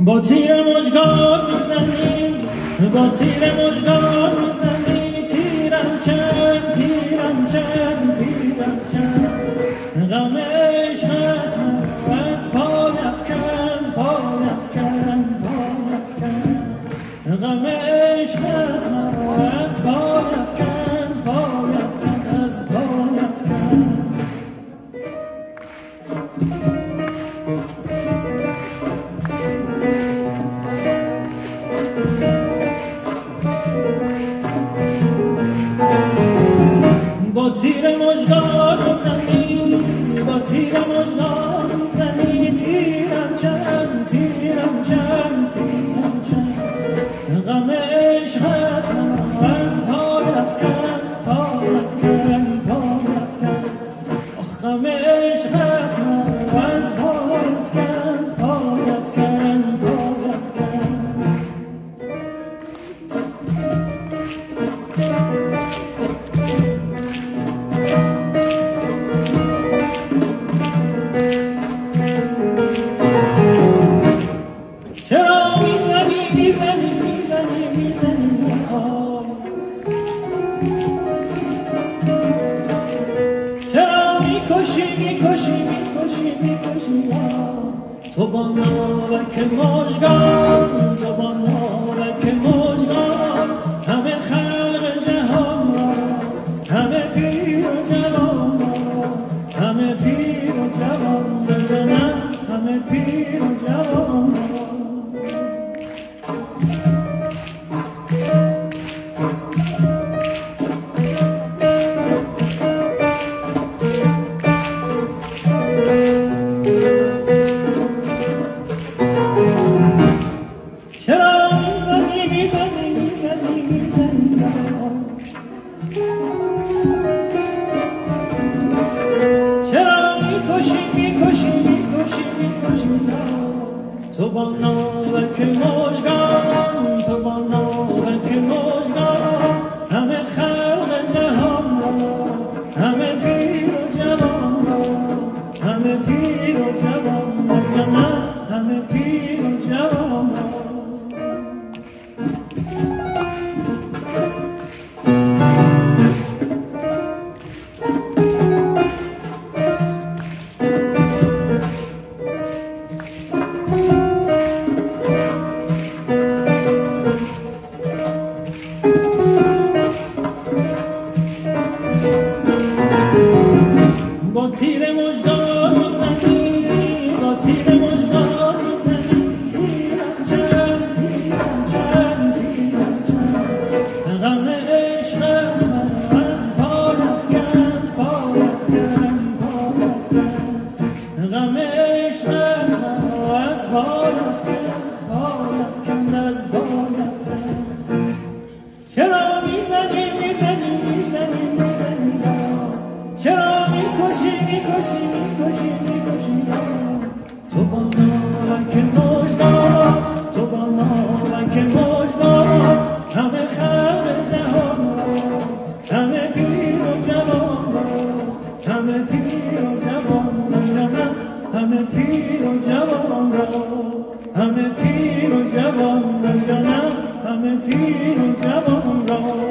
با تیر مژگان میزنی، با تیر مژگان میزنی، تیرم چند، تیرم چند، تیرم چند، غم عشقت مرا از پای افکند، پای افکند، پای افکند، غم عشقت مرا از پای افکند، پای افکند، از پای افکند. با تیر مژگان میزنی، با تیر مژگان میزنی، تیرم چند، تیرم چند، تیرم چند، غم عشقت مرا از پای افکند، پای افکند، پای افکند، آخ غم عشقت مرا از پای افکند، پای افکند، پای افکند. تو با ناوک مژگان، تو با ناوک مژگان، همه خلق جهان را، همه پیر و جوان را، همه پیر و جوان بزنن، همه پیر و جوان را. تو با ناوک مژگان، تو با ناوک مژگان، همه خلق جهان را، همه پیر و جوان را، همه پیر و جوان را، همه پیر و جوان را. با تیر مژگان میزنی، با تیر مژگان میزنی، تیرم چند، تیرم چند، تیرم چند، غم عشقت مرا از پای افکند، پای افکند، پای افکند، غم عشقت مرا از پای افکند، پای افکند، از پای افکند. چرا میزنی، میزنی، میزنی، میزنی، چرا میکشی، میکشی، میکشی، میکشی، تو با ناوک مژگان، تو با ناوک مژگان، همه خلق جهان را، همه پیر و جوان را، همه پیر و جوان را، همه پیر و جوان را، همه پیر و جوان را، همه پیر و جوان را.